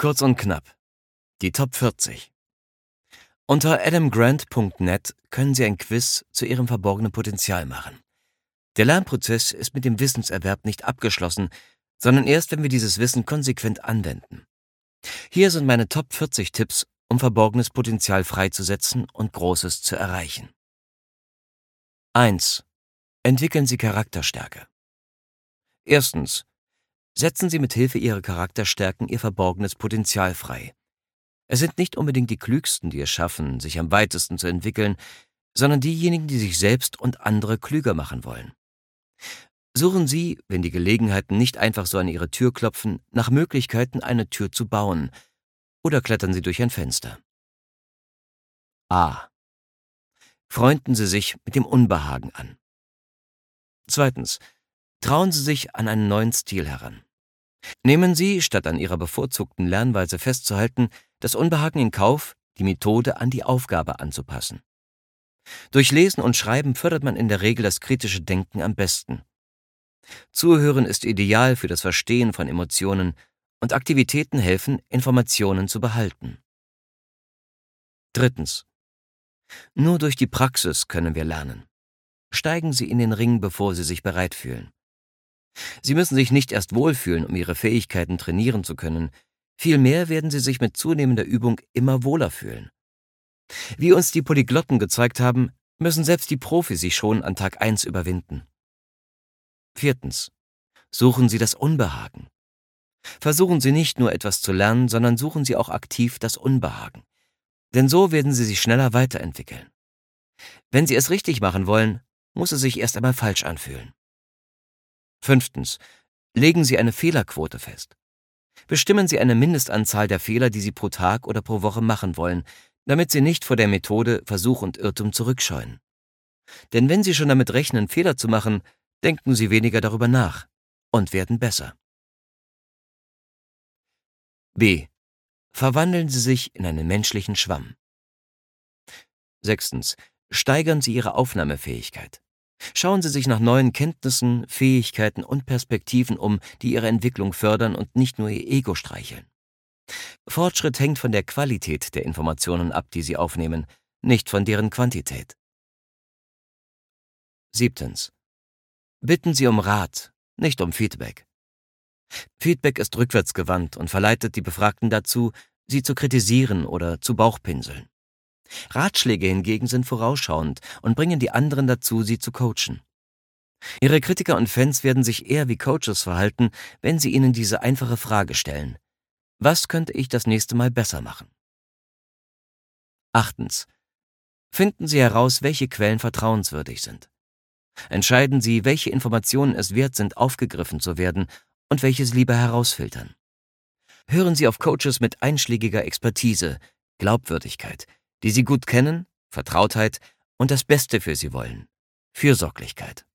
Kurz und knapp. Die Top 40. Unter adamgrant.net können Sie ein Quiz zu Ihrem verborgenen Potenzial machen. Der Lernprozess ist mit dem Wissenserwerb nicht abgeschlossen, sondern erst, wenn wir dieses Wissen konsequent anwenden. Hier sind meine Top 40 Tipps, um verborgenes Potenzial freizusetzen und Großes zu erreichen. 1. Entwickeln Sie Charakterstärke. Erstens. Setzen Sie mit Hilfe Ihrer Charakterstärken Ihr verborgenes Potenzial frei. Es sind nicht unbedingt die Klügsten, die es schaffen, sich am weitesten zu entwickeln, sondern diejenigen, die sich selbst und andere klüger machen wollen. Suchen Sie, wenn die Gelegenheiten nicht einfach so an Ihre Tür klopfen, nach Möglichkeiten, eine Tür zu bauen, oder klettern Sie durch ein Fenster. A. Freunden Sie sich mit dem Unbehagen an. Zweitens. Trauen Sie sich an einen neuen Stil heran. Nehmen Sie, statt an Ihrer bevorzugten Lernweise festzuhalten, das Unbehagen in Kauf, die Methode an die Aufgabe anzupassen. Durch Lesen und Schreiben fördert man in der Regel das kritische Denken am besten. Zuhören ist ideal für das Verstehen von Emotionen und Aktivitäten helfen, Informationen zu behalten. Drittens. Nur durch die Praxis können wir lernen. Steigen Sie in den Ring, bevor Sie sich bereit fühlen. Sie müssen sich nicht erst wohlfühlen, um Ihre Fähigkeiten trainieren zu können. Vielmehr werden Sie sich mit zunehmender Übung immer wohler fühlen. Wie uns die Polyglotten gezeigt haben, müssen selbst die Profis sich schon an Tag 1 überwinden. Viertens. Suchen Sie das Unbehagen. Versuchen Sie nicht nur etwas zu lernen, sondern suchen Sie auch aktiv das Unbehagen. Denn so werden Sie sich schneller weiterentwickeln. Wenn Sie es richtig machen wollen, muss es sich erst einmal falsch anfühlen. Fünftens. Legen Sie eine Fehlerquote fest. Bestimmen Sie eine Mindestanzahl der Fehler, die Sie pro Tag oder pro Woche machen wollen, damit Sie nicht vor der Methode Versuch und Irrtum zurückscheuen. Denn wenn Sie schon damit rechnen, Fehler zu machen, denken Sie weniger darüber nach und werden besser. B. Verwandeln Sie sich in einen menschlichen Schwamm. Sechstens. Steigern Sie Ihre Aufnahmefähigkeit. Schauen Sie sich nach neuen Kenntnissen, Fähigkeiten und Perspektiven um, die Ihre Entwicklung fördern und nicht nur Ihr Ego streicheln. Fortschritt hängt von der Qualität der Informationen ab, die Sie aufnehmen, nicht von deren Quantität. Siebtens. Bitten Sie um Rat, nicht um Feedback. Feedback ist rückwärtsgewandt und verleitet die Befragten dazu, sie zu kritisieren oder zu Bauchpinseln. Ratschläge hingegen sind vorausschauend und bringen die anderen dazu, sie zu coachen. Ihre Kritiker und Fans werden sich eher wie Coaches verhalten, wenn Sie ihnen diese einfache Frage stellen: Was könnte ich das nächste Mal besser machen? Achtens. Finden Sie heraus, welche Quellen vertrauenswürdig sind. Entscheiden Sie, welche Informationen es wert sind, aufgegriffen zu werden und welches lieber herausfiltern. Hören Sie auf Coaches mit einschlägiger Expertise, Glaubwürdigkeit, die Sie gut kennen, Vertrautheit und das Beste für Sie wollen, Fürsorglichkeit.